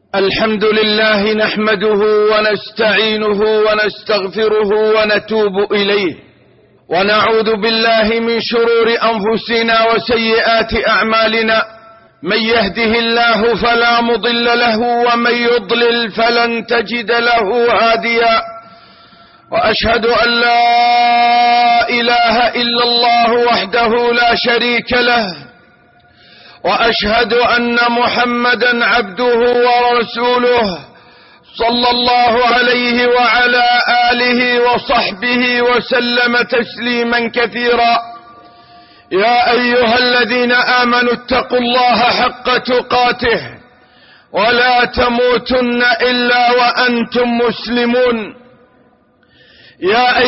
الحمد لله نحمده ونستعينه ونستغفره ونتوب إليه، ونعوذ بالله من شرور أنفسنا وسيئات أعمالنا. من يهده الله فلا مضل له، ومن يضلل فلن تجد له هاديا. وأشهد أن لا إله إلا الله وحده لا شريك له، وأشهد أن محمدا عبده ورسوله صلى الله عليه وعلى آله وصحبه وسلم تسليما كثيرا. يا أيها الذين آمنوا اتقوا الله حق تقاته ولا تموتن إلا وأنتم مسلمون. يا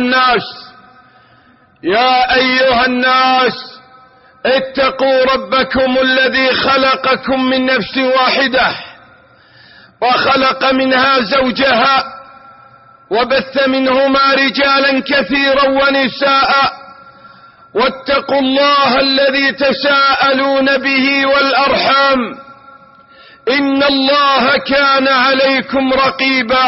أيها الناس اتقوا ربكم الذي خلقكم من نفس واحدة، وخلق منها زوجها، وبث منهما رجالا كثيرا ونساء. واتقوا الله الذي تساءلون به والأرحام، إن الله كان عليكم رقيبا.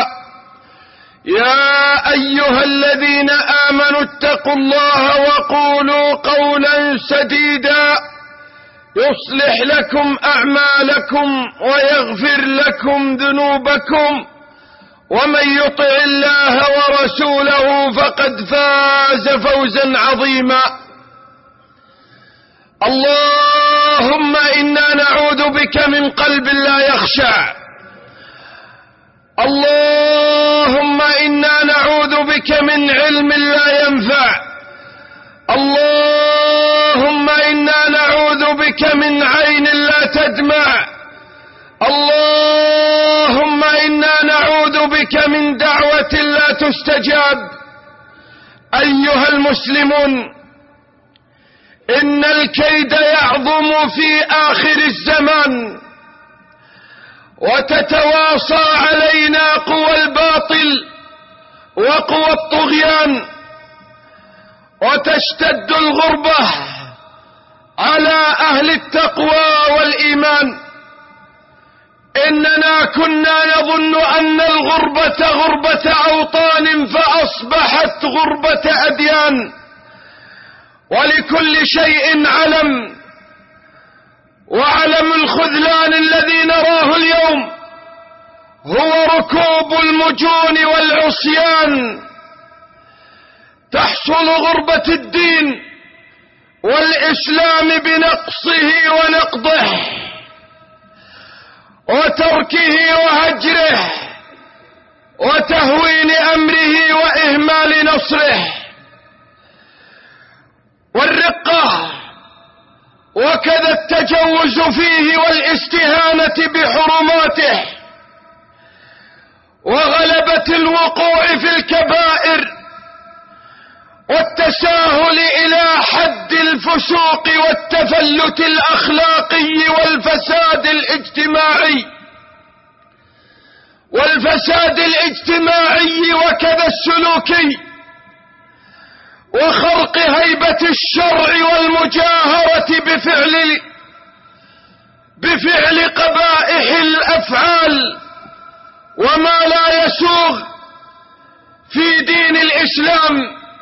يا أيها الذين آمنوا اتقوا الله وقولوا قولا سديدا يصلح لكم أعمالكم ويغفر لكم ذنوبكم، ومن يطع الله ورسوله فقد فاز فوزا عظيما. اللهم إنا نعوذ بك من قلب لا يخشع، اللهم إنا نعوذ بك من علم لا ينفع، اللهم إنا نعوذ بك من عين لا تدمع، اللهم إنا نعوذ بك من دعوة لا تستجاب. أيها المسلمون، إن الكيد يعظم في آخر الزمان، وتتواصى علينا قوى الباطل وقوى الطغيان، وتشتد الغربة على أهل التقوى والإيمان. إننا كنا نظن أن الغربة غربة أوطان، فأصبحت غربة أديان، ولكل شيء علم. وعلم الخذلان الذي نراه اليوم هو ركوب المجون والعصيان. تحصل غربة الدين والإسلام بنقصه ونقضه، وتركه وهجره، وتهوين أمره وإهمال نصره. والرقة وكذا التجوز فيه والاستهانة بحرماته، وغلبة الوقوع في الكبائر، والتساهل إلى حد الفسوق والتفلت الأخلاقي والفساد الاجتماعي وكذا السلوكي، وخرق هيبة الشرع والمجاهرة بفعل قبائح الأفعال وما لا يسوغ في دين الإسلام،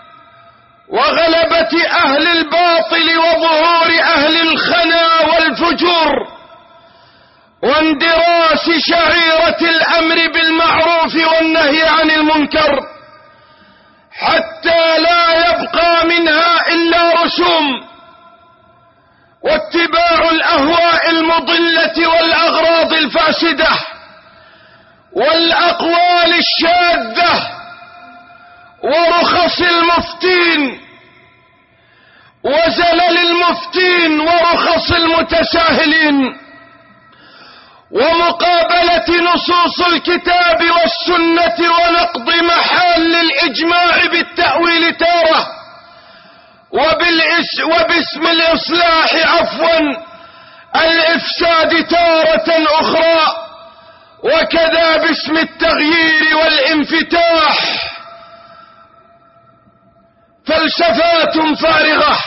وغلبة أهل الباطل وظهور أهل الخنا والفجور، واندراس شعيرة الأمر بالمعروف والنهي عن المنكر، حتى لا يبقى منها إلا رسوم، واتباع الأهواء المضلة والأغراض الفاسدة والأقوال الشاذة ورخص المفتين وزلل المفتين ورخص المتساهلين، ومقابلة نصوص الكتاب والسنة ونقض محال الإجماع بالتأويل تارة، وباسم الإصلاح الإفساد تارة أخرى، وكذا باسم التغيير والانفتاح. فلسفات فارغة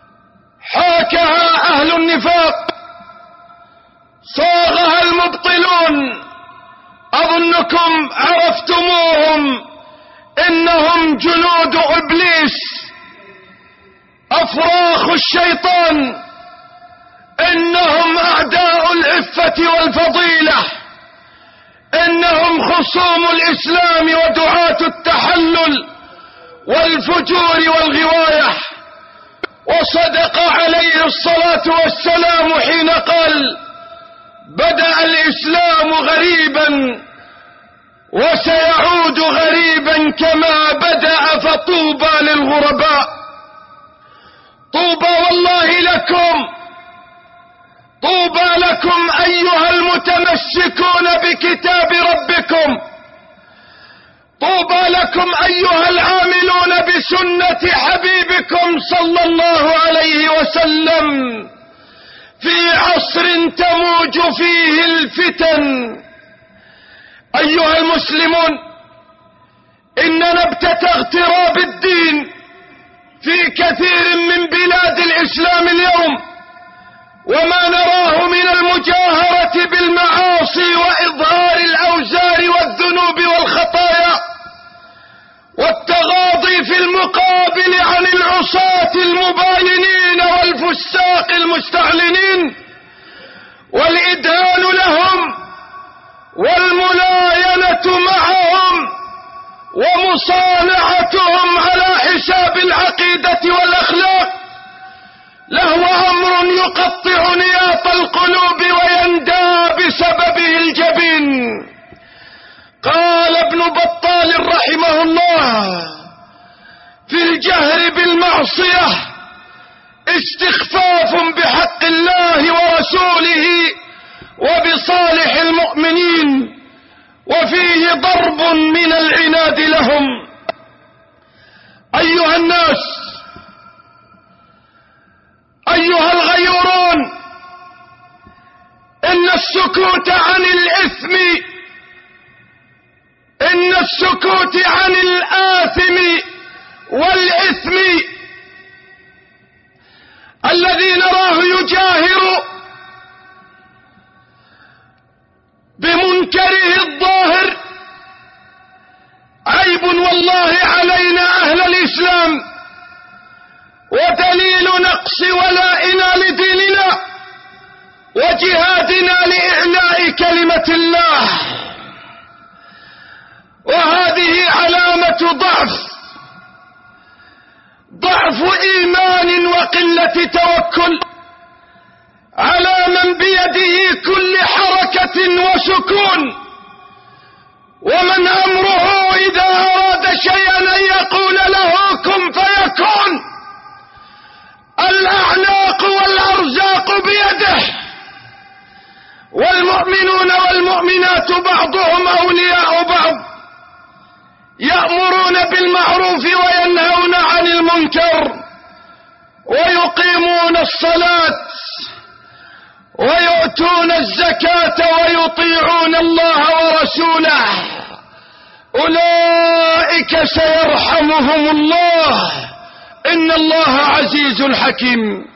حاكها أهل النفاق، صاغها المبطلون كلكم عرفتموهم، إنهم جنود إبليس، أفراخ الشيطان، إنهم أعداء العفة والفضيلة، إنهم خصوم الإسلام ودعاة التحلل والفجور والغواية. وصدق عليه الصلاة والسلام حين قال: بدأ الإسلام غريبا وسيعود غريبا كما بدأ، فطوبى للغرباء. طوبى والله لكم، طوبى لكم أيها المتمسكون بكتاب ربكم، طوبى لكم أيها العاملون بسنة حبيبكم صلى الله عليه وسلم في عصر تموج فيه الفتن. أيها المسلمون، إن نبتة اغتراب الدين في كثير من بلاد الإسلام اليوم، وما نراه من المجاهرة بالمعاصي وإظهار الأوزار والذنوب والخطايا، والتغاضي في المقابل عن العصاة المباينين والفساق المستعلنين، والإدهان لهم والملاينة معهم ومصانعتهم على حساب العقيدة والأخلاق، لهو أمر يقطع نياط القلوب ويندى بسببه الجبين. قال ابن بطال رحمه الله: في الجهر بالمعصية استخفاف بحق الله ورسوله وبصالح المؤمنين، وفيه ضرب من العناد لهم. أيها الناس، أيها الغيورون، إن السكوت عن الإثم، إن السكوت عن الآثم والإثم الذي نراه يجاهر بمنكره الظاهر عيب والله علينا أهل الإسلام، ودليل نقص ولائنا لديننا وجهادنا لإعلاء كلمة الله، وهذه علامة ضعف إيمان وقلة توكل على من بيده كل حركة وسكون، ومن أمره إذا أراد شيئا أن يقول له كن فيكون. الأعناق والأرزاق بيده، والمؤمنون والمؤمنات بعضهم أولياء بعض، يأمرون بالمعروف وينهون عن المنكر، ويقيمون الصلاة ويؤتون الزكاة ويطيعون الله ورسوله، أولئك سيرحمهم الله، إن الله عزيز حكيم.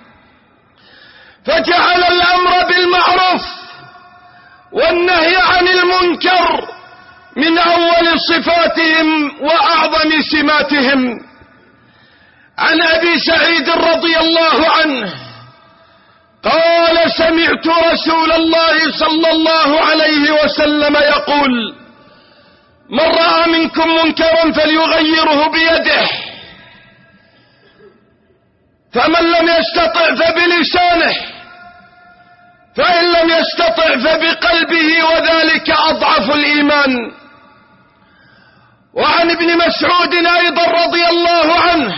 فجعل الأمر بالمعروف والنهي عن المنكر من أول صفاتهم وأعظم سماتهم. عن أبي سعيد رضي الله عنه قال: سمعت رسول الله صلى الله عليه وسلم يقول: من رأى منكم منكرا فليغيره بيده، فمن لم يستطع فبلسانه، فإن لم يستطع فبقلبه، وذلك أضعف الإيمان. وعن ابن مسعود أيضا رضي الله عنه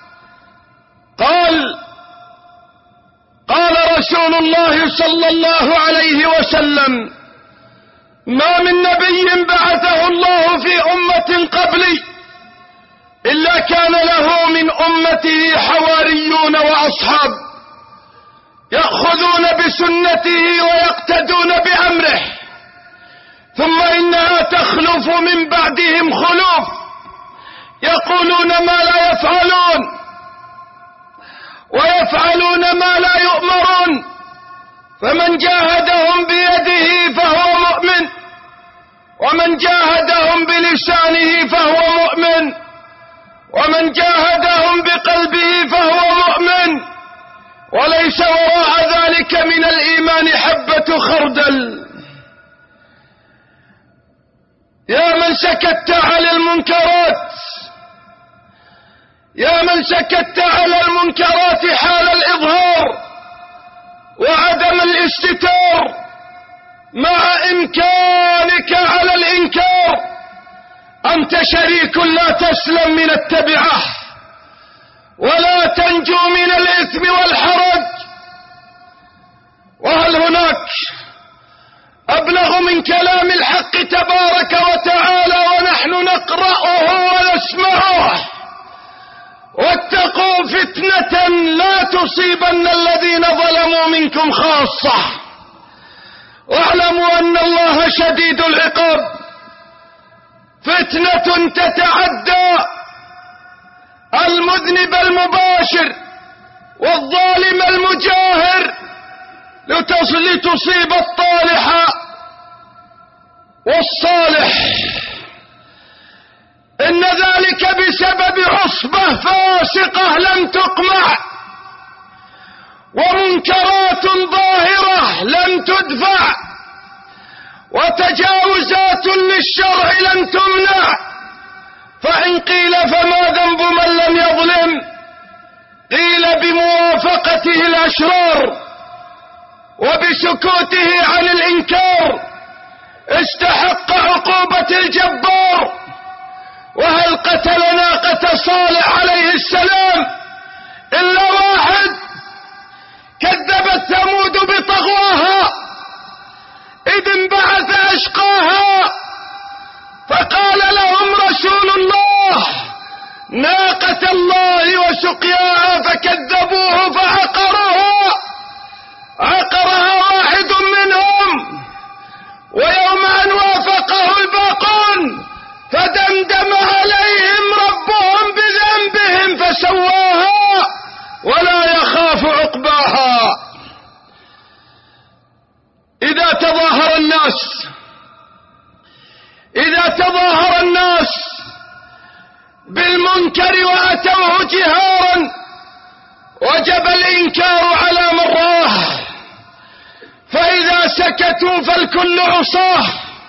قال رسول الله صلى الله عليه وسلم: ما من نبي بعثه الله في أمة قبلي إلا كان له من أمته حواريون وأصحاب يأخذون بسنته ويقتدون بأمره، ثم إنها تخلف من بعدهم خلوف يقولون ما لا يفعلون ويفعلون ما لا يؤمرون، فمن جاهدهم بيده فهو مؤمن، ومن من جاهدهم بلسانه فهو مؤمن، ومن جاهدهم بقلبه فهو مؤمن، وليس وراء ذلك من الإيمان حبة خردل. يا من سكت على المنكرات، يا من سكت على المنكرات حال الإظهار وعدم الاستتار، مع إمكانك على الإنكار، أنت شريك لا تسلم من التبعة ولا تنجو من الإثم والحرج. وهل هناك أبلغ من كلام الحق تبارك وتعالى ونحن نقرأه ونسمعه؟ واتقوا فتنة لا تصيبن الذين ظلموا منكم خاصة، واعلموا أن الله شديد العقاب. فتنة تتعدى المذنب المباشر والظالم المجاهر لتصيب الطالح والصالح. إن ذلك بسبب عصبة فاسقة لم تقمع، ومنكرات ظاهرة لم تدفع، وتجاوزات للشرع لم تمنع. فإن قيل فما ذنب من لم يظلم؟ قيل بموافقته الأشرار وبسكوته عن الإنكار استحق عقوبة الجبار. وهل قتل ناقة صالح عليه السلام إلا واحد؟ كذبت ثمود بطغواها إذ انبعث أشقاها، فقال لهم رسول الله ناقة الله وسقياها، فكذبوه فعقروها، عقرها واحد منهم. ويوم أن وافقه الباقون فدمدم عليهم ربهم بذنبهم فسواها ولا يخاف عقباها. إذا تظاهر الناس بالمنكر وأتوه جهارا وجب الإنكار على مراه، فإذا سكتوا فالكل عصاه،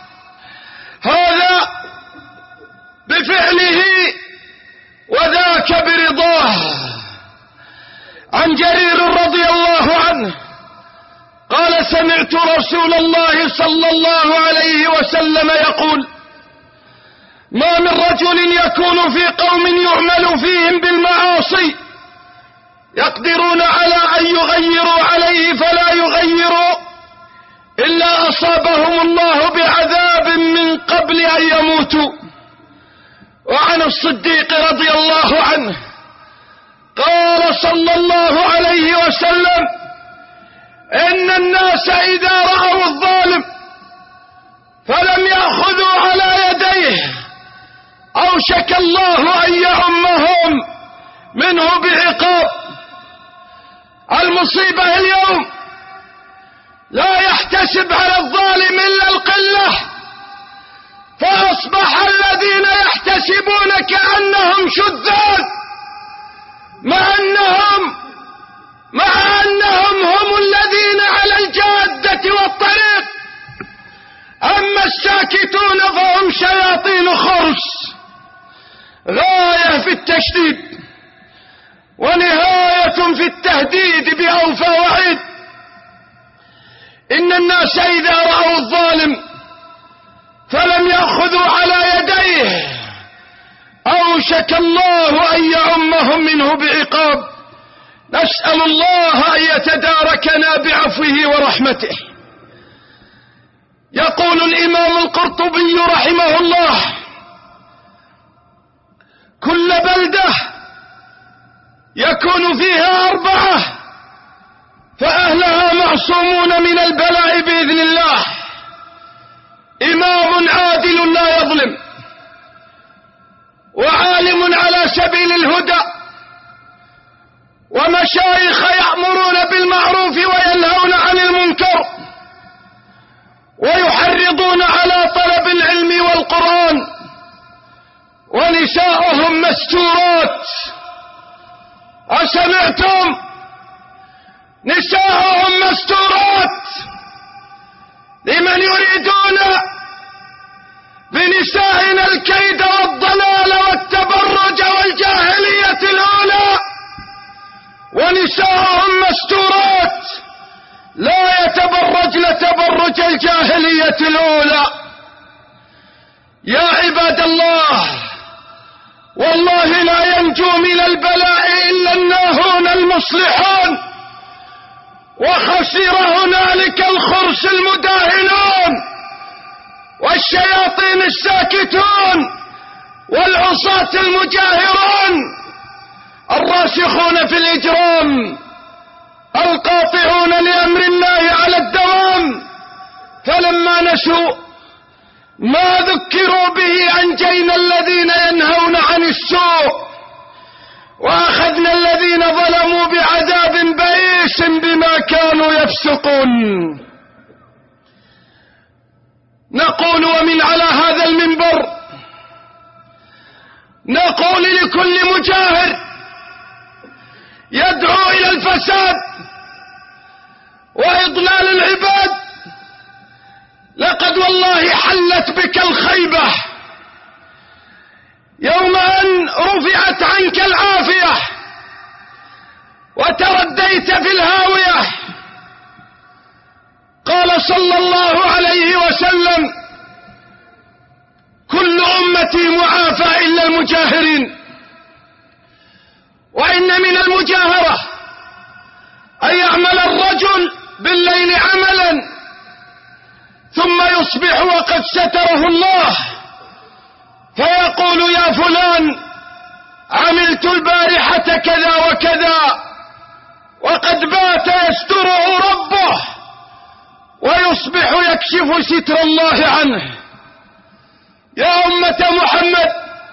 هذا بفعله وذاك برضاه. عن جرير رضي الله عنه قال سمعت رسول الله صلى الله عليه وسلم يقول ما من رجل يكون في قوم يعمل فيهم بالمعاصي يقدرون على أن يغيروا عليه فلا يغيروا إلا أصابهم الله بعذاب من قبل أن يموتوا. وعن الصديق رضي الله عنه قال صلى الله عليه وسلم إن الناس إذا رأوا الظالم فلم يأخذوا على يديه أوشك الله أن يعمهم منه بعقاب. المصيبة اليوم لا يحتسب على الظالم إلا القلة، فأصبح الذين يحتسبون كأنهم شذاذ مع أنهم هم الذين على الجادة والطريق. أما الساكتون فهم شياطين خرس، غاية في التشديد ونهاية في التهديد بأوفى وعيد. إن الناس إذا رأوا الظالم فلم يأخذوا على يديه أوشك الله أن يعمهم منه بعقاب. نسأل الله أن يتداركنا بعفوه ورحمته. يقول الإمام القرطبي رحمه الله كل بلدة يكون فيها 4 فأهلها معصومون من البلاء بإذن الله: إمام عادل لا يظلم، وعالم على سبيل الهدى، ومشايخ يأمرون بالمعروف وينهون عن المنكر ويحرضون على طلب العلم ونساؤهم مستورات. أسمعتم؟ نساؤهم مستورات. لمن يريدون بنسائنا الكيد والضلال والتبرج والجاهلية الأولى، ونساؤهم مستورات لا يتبرجن تبرج الجاهلية الأولى. يا عباد الله، والله لا ينجو من البلاء إلا الناهون المصلحون، وخسر هنالك الخرس المداهنون والشياطين الساكتون والعصاة المجاهرون الراسخون في الإجرام القاطعون لأمر الله على الدوام. فلما نسوا ما ذكروا به أنجينا الذين ينهون عن السوء وأخذنا الذين ظلموا بعذاب بئيس بما كانوا يفسقون. نقول ومن على هذا المنبر نقول لكل مجاهر يدعو إلى الفساد وإضلال العباد: لقد والله حلت بك الخيبة يوم أن رفعت عنك العافية وترديت في الهاوية. قال صلى الله عليه وسلم: كل أمتي معافى إلا المجاهرين. وإن من المجاهرة أن يعمل الرجل بالليل عملا ثم يصبح وقد ستره الله، فيقول: يا فلان، عملت البارحة كذا وكذا، وقد بات يستره ربه، ويصبح يكشف ستر الله عنه. يا أمة محمد،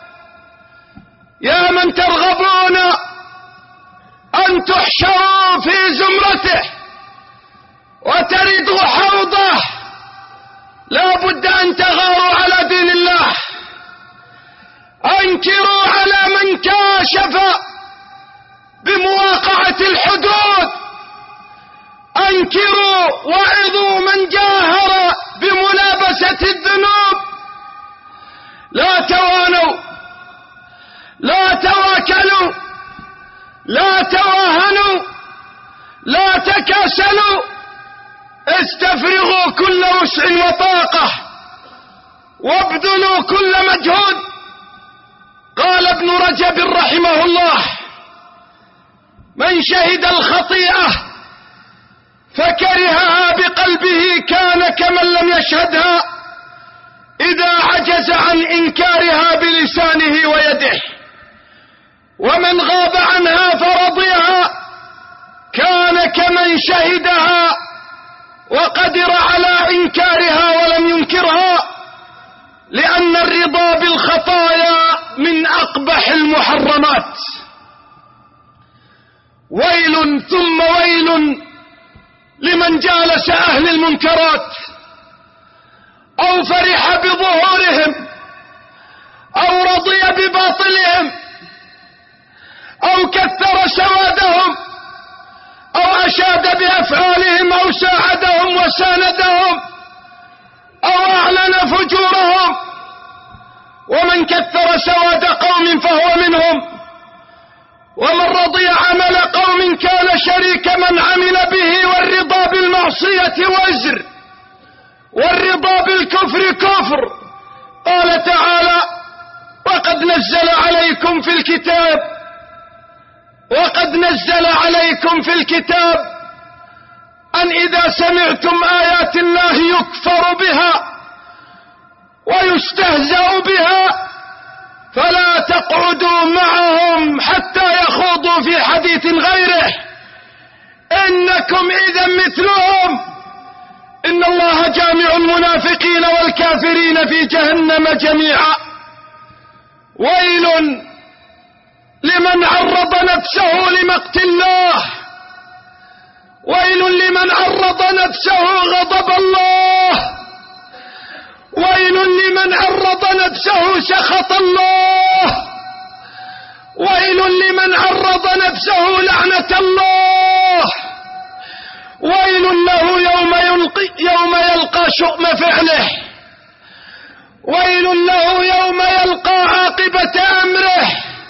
يا من ترغبون أن تحشروا في زمرته وتردوا حوضه، لا بد أن تغاروا على دين الله. أنكروا على من كاشف بمواقعة الحدود، أنكروا وعظوا من جاهر بملابسة الذنوب. لا توانوا، لا تواكلوا، لا تواهنوا، لا تكاسلوا، استفرغوا كل وسع وطاقة وابذلوا كل مجهود. قال ابن رجب رحمه الله: من شهد الخطيئة فكرهها بقلبه كان كمن لم يشهدها إذا عجز عن إنكارها بلسانه ويده، ومن غاب عنها فرضيها كان كمن شهدها وقدر على إنكارها ولم ينكرها، لأن الرضا بالخطايا من أقبح المحرمات. ويل ثم ويل لمن جالس أهل المنكرات أو فرح بظهورهم أو رضي بباطلهم أو كثر سوادهم أو أشاد بأفعالهم أو ساعدهم وساندهم أو أعلن فجورهم. ومن كثر سواد قوم فهو منهم، ومن رضي عمل قوم كان شريك من عمل به. والرضا بالمعصية وزر، والرضا بالكفر كفر. قال تعالى: وقد نزل عليكم في الكتاب أن إذا سمعتم آيات الله يكفر بها ويستهزأ بها فلا تقعدوا معهم حتى يخوضوا في حديث غيره، إنكم إذا مثلهم، إن الله جامع المنافقين والكافرين في جهنم جميعا. ويل لمن عرض نفسه لمقت الله، ويل لمن عرض نفسه غضب الله، ويل لمن عرض نفسه سخط الله. ويل لمن عرض نفسه لعنة الله، ويل له يوم يلقى شؤم فعله، ويل له يوم يلقى عاقبة أمره،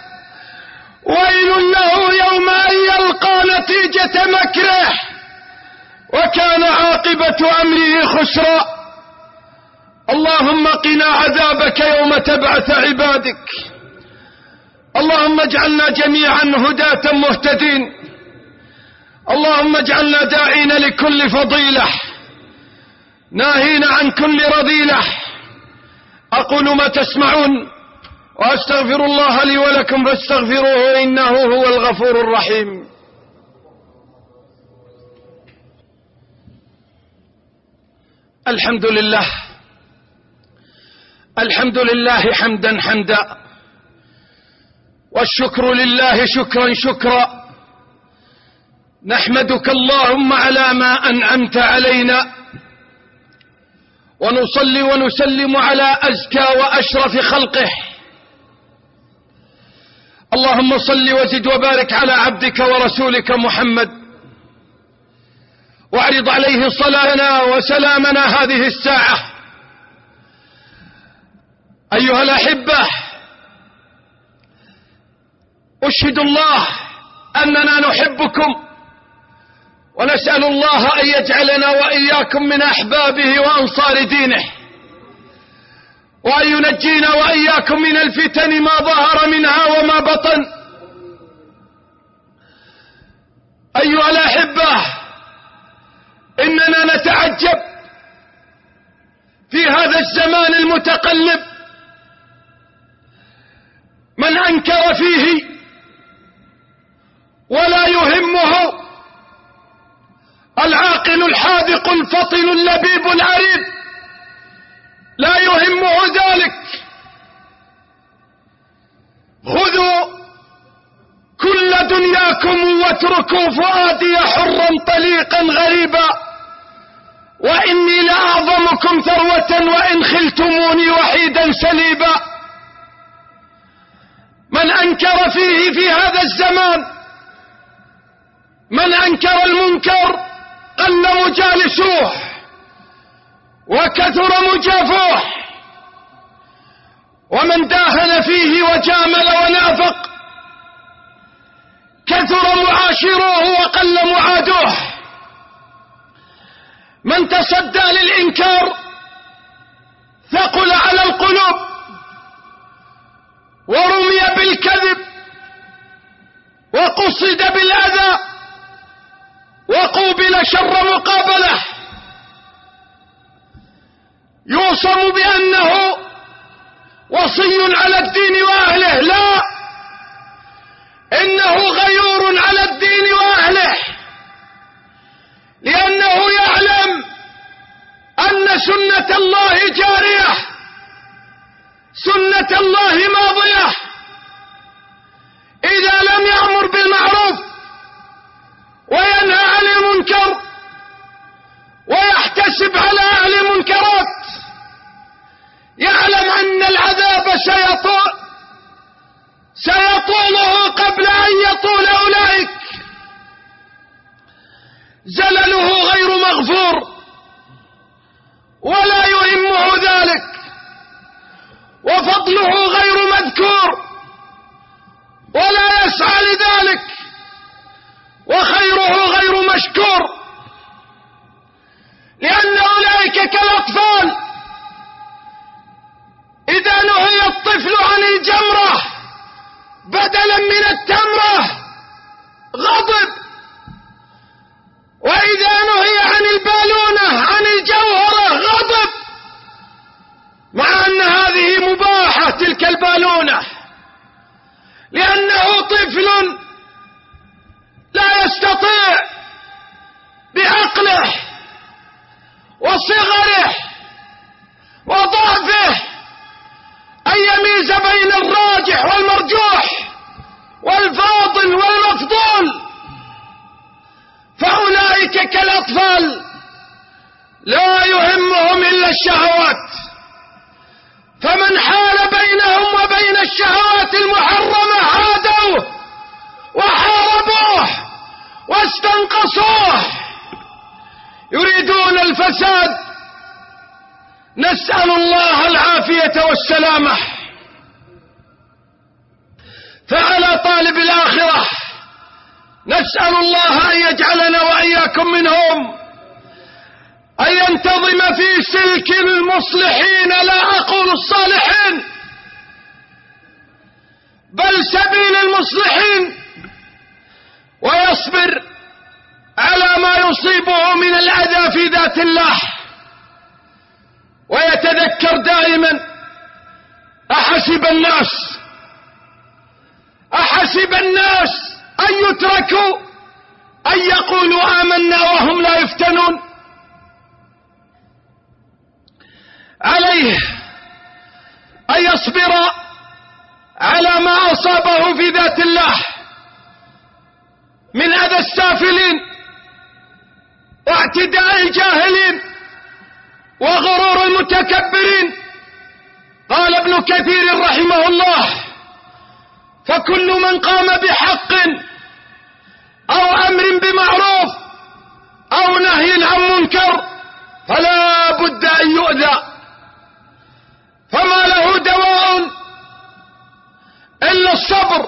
ويل له يوم أن يلقى نتيجة مكره وكان عاقبة أمره خسرا. اللهم قنا عذابك يوم تبعث عبادك. اللهم اجعلنا جميعا هداة مهتدين. اللهم اجعلنا داعين لكل فضيلة ناهين عن كل رذيلة. أقول ما تسمعون وأستغفر الله لي ولكم فاستغفروه إنه هو الغفور الرحيم. الحمد لله، الحمد لله حمدا حمدا، والشكر لله شكرا شكرا. نحمدك اللهم على ما أنعمت علينا، ونصلي ونسلم على أزكى وأشرف خلقه. اللهم صل وزد وبارك على عبدك ورسولك محمد، واعرض عليه صلاتنا وسلامنا هذه الساعة. أيها الأحبة، أشهد الله أننا نحبكم، ونسأل الله أن يجعلنا وإياكم من أحبابه وأنصار دينه، وأن ينجينا وإياكم من الفتن ما ظهر منها وما بطن. أيها الأحبة، إننا نتعجب في هذا الزمان المتقلب من أنكر فيه ولا يهمه العاقل الحاذق الفطن اللبيب العريب، لا يهمه ذلك. خذوا كل دنياكم واتركوا فؤادي حرا طليقا غريبا، وإني لأعظمكم ثروة وإن خلتموني وحيدا سليبا. من أنكر فيه في هذا الزمان، من أنكر المنكر قل مجالسوه وكثر مجافوه، ومن داهن فيه وجامل ونافق كثر معاشروه وقل معادوه. من تصدى للإنكار ثقل على القلوب ورمي بالكذب وقصد بالأذى وقوبل شر مقابله. يوصم بأنه وصي على الدين وأهله، لا، إنه غيور على الدين وأهله، لأنه يعلم أن سنة الله جارية، سنة الله ماضية. إذا لم يأمر بالمعروف وينهى عن المنكر ويحتسب على أهل المنكرات، يعلم أن العذاب سيطوله قبل أن يطول أولئك. زلله غير مغفور ولا يهمه ذلك، وفضله غير مذكور ولا يسعى لذلك، وخيره غير مشكور، لأن أولئك كالأطفال إذا نهي الطفل عن الجمرة بدلا من التمرة غضب، وإذا نهي عن البالونة عن الجوهرة غضب، مع أن هذه مباحة تلك البالونة، لأنه طفل لا يستطيع بعقله وصغره وضعفه أن يميز بين الراجح والمرجوح والفاضل والمفضول، فأولئك كالأطفال لا يهمهم إلا الشهوات. فمن حال بينهم وبين الشهوات المحرمة عادوا والفساد. نسأل الله العافية والسلامة. فعلى طالب الآخرة نسأل الله أن يجعلنا وإياكم منهم، أن ينتظم في سلك المصلحين، لا أقول الصالحين، بل سبيل المصلحين، ويصبر على ما يصيبه من الأذى في ذات الله، ويتذكر دائما أحسب الناس أن يتركوا أن يقولوا آمنا وهم لا يفتنون. عليه أن يصبر على ما أصابه في ذات الله من أذى السافلين واعتداء الجاهلين وغرور المتكبرين. قال ابن كثير رحمه الله: فكل من قام بحق أو أمر بمعروف أو نهي عن منكر فلا بد أن يؤذى، فما له دواء إلا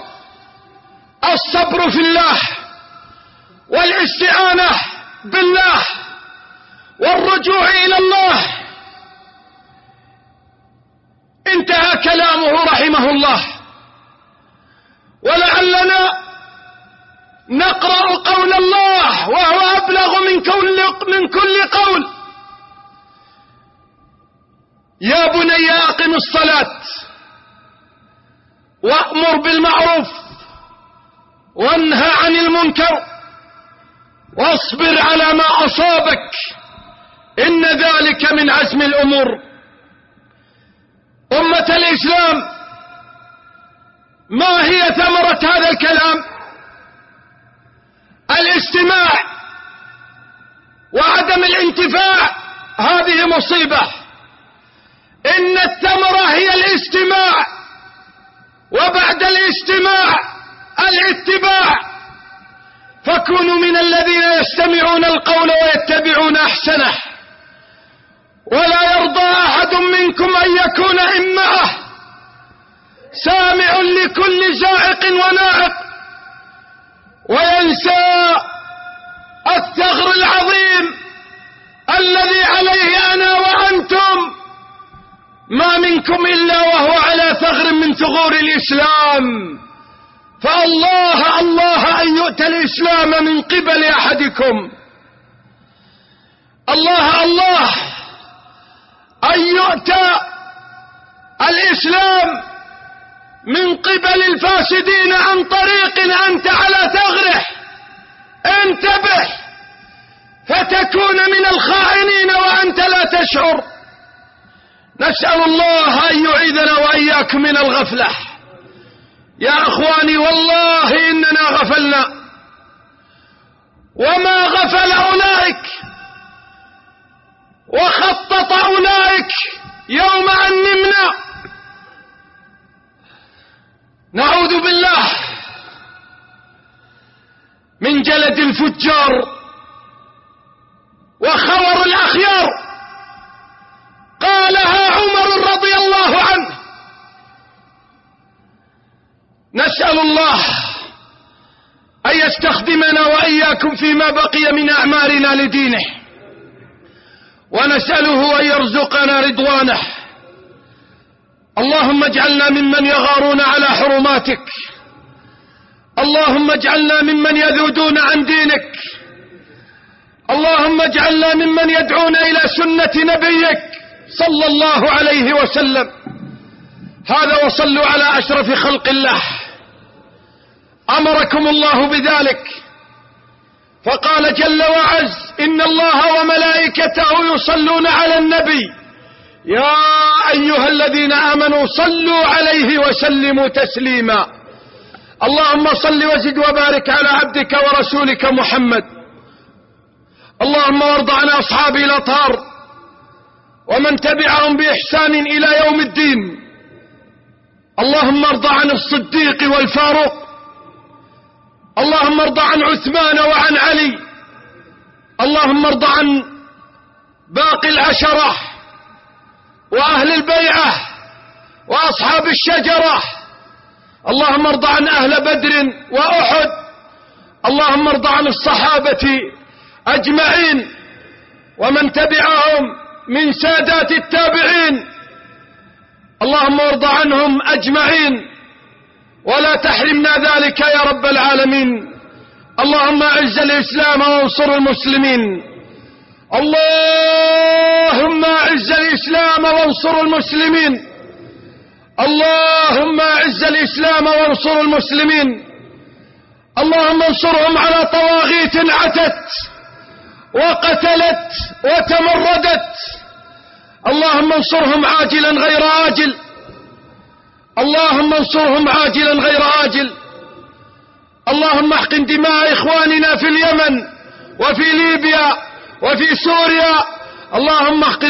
الصبر في الله، والاستعانة بالله، والرجوع إلى الله. انتهى كلامه رحمه الله. ولعلنا نقرأ قول الله وهو أبلغ من كل قول: يا بني أقم الصلاة وأمر بالمعروف وانهى عن المنكر واصبر على ما أصابك إن ذلك من عزم الأمور. أمة الإسلام، ما هي ثمرة هذا الكلام؟ الاستماع وعدم الانتفاع هذه مصيبة. إن الثمرة هي الاستماع، وبعد الاستماع الاتباع. فكونوا من الذين يستمعون القول ويتبعون أحسنه. ولا يرضى أحد منكم أن يكون إمعه سامع لكل زائق وناعق، وينسى الثغر العظيم الذي عليه أنا وأنتم. ما منكم إلا وهو على ثغر من ثغور الإسلام، فالله أن يؤتى الإسلام من قبل أحدكم. الله أن يؤتى الإسلام من قبل الفاسدين عن طريق أنت على ثغره. انتبه فتكون من الخائنين وأنت لا تشعر. نسأل الله أن يعيذنا وإياكم من الغفلة. يا أخواني، والله إننا غفلنا، وما غفل أولئك وخطط أولئك يوم أن نمنا. نعوذ بالله من جلد الفجار وخور الأخيار. قالها عمر رضي الله عنه. نسأل الله أن يستخدمنا وإياكم فيما بقي من أعمارنا لدينه، ونسأله أن يرزقنا رضوانه. اللهم اجعلنا ممن يغارون على حرماتك، اللهم اجعلنا ممن يذودون عن دينك، اللهم اجعلنا ممن يدعون إلى سنة نبيك صلى الله عليه وسلم. هذا وصلوا على أشرف خلق الله. أمركم الله بذلك، فقال جل وعز: إن الله وملائكته يصلون على النبي يا أيها الذين آمنوا صلوا عليه وسلموا تسليما. اللهم صل وزد وبارك على عبدك ورسولك محمد. اللهم وارض عن أصحاب الأطهار ومن تبعهم بإحسان إلى يوم الدين. اللهم ارض عن الصديق والفاروق، اللهم ارض عن عثمان وعن علي، اللهم ارض عن باقي العشرة وأهل البيعة وأصحاب الشجرة. اللهم ارض عن أهل بدر وأحد. اللهم ارض عن الصحابة أجمعين ومن تبعهم من سادات التابعين. اللهم ارض عنهم أجمعين ولا تحرمنا ذلك يا رب العالمين. اللهم أعز الإسلام وانصر المسلمين. اللهم أعز الإسلام وانصر المسلمين. اللهم أعز الإسلام وانصر المسلمين. اللهم انصرهم على طواغيت عتت وقتلت وتمردت. اللهم انصرهم عاجلا غير آجل. اللهم انصرهم عاجلا غير آجل. اللهم احقن دماء إخواننا في اليمن وفي ليبيا وفي سوريا. اللهم احقن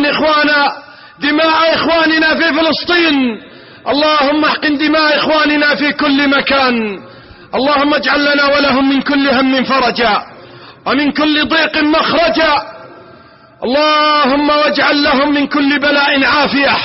دماء إخواننا في فلسطين. اللهم احقن دماء إخواننا في كل مكان. اللهم اجعل لنا ولهم من كل هم فرجا ومن كل ضيق مخرجا. اللهم واجعل لهم من كل بلاء عافية.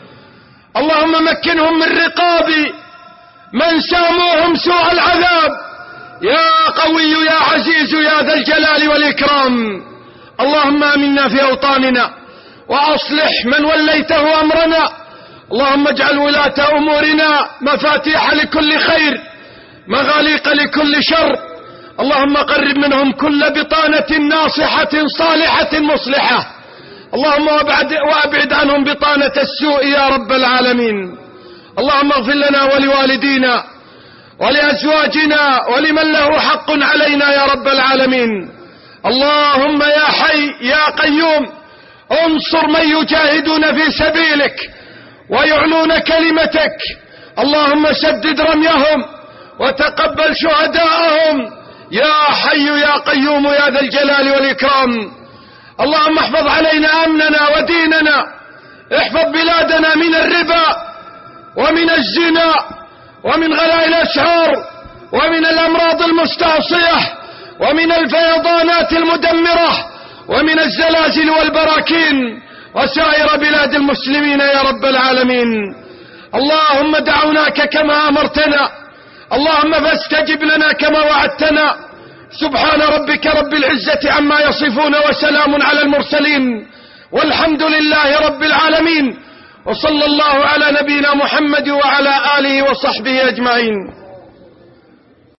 اللهم مكنهم من رقاب من ساموهم سوء العذاب يا قوي يا عزيز يا ذا الجلال والإكرام. اللهم آمنا في أوطاننا وأصلح من وليته أمرنا. اللهم اجعل ولاة أمورنا مفاتيح لكل خير مغاليق لكل شر. اللهم قرب منهم كل بطانة ناصحة صالحة مصلحة. اللهم وابعد عنهم بطانة السوء يا رب العالمين. اللهم اغفر لنا ولوالدينا ولأزواجنا ولمن له حق علينا يا رب العالمين. اللهم يا حي يا قيوم انصر من يجاهدون في سبيلك ويعلون كلمتك. اللهم سدد رميهم وتقبل شهداءهم يا حي يا قيوم يا ذا الجلال والإكرام. اللهم احفظ علينا أمننا وديننا. احفظ بلادنا من الربا ومن الزنا ومن غلاء الأسعار ومن الأمراض المستعصية ومن الفيضانات المدمرة ومن الزلازل والبراكين وسائر بلاد المسلمين يا رب العالمين. اللهم دعوناك كما أمرتنا. اللهم فاستجب لنا كما وعدتنا. سبحان ربك رب العزة عما يصفون وسلام على المرسلين والحمد لله رب العالمين. وصلى الله على نبينا محمد وعلى آله وصحبه أجمعين.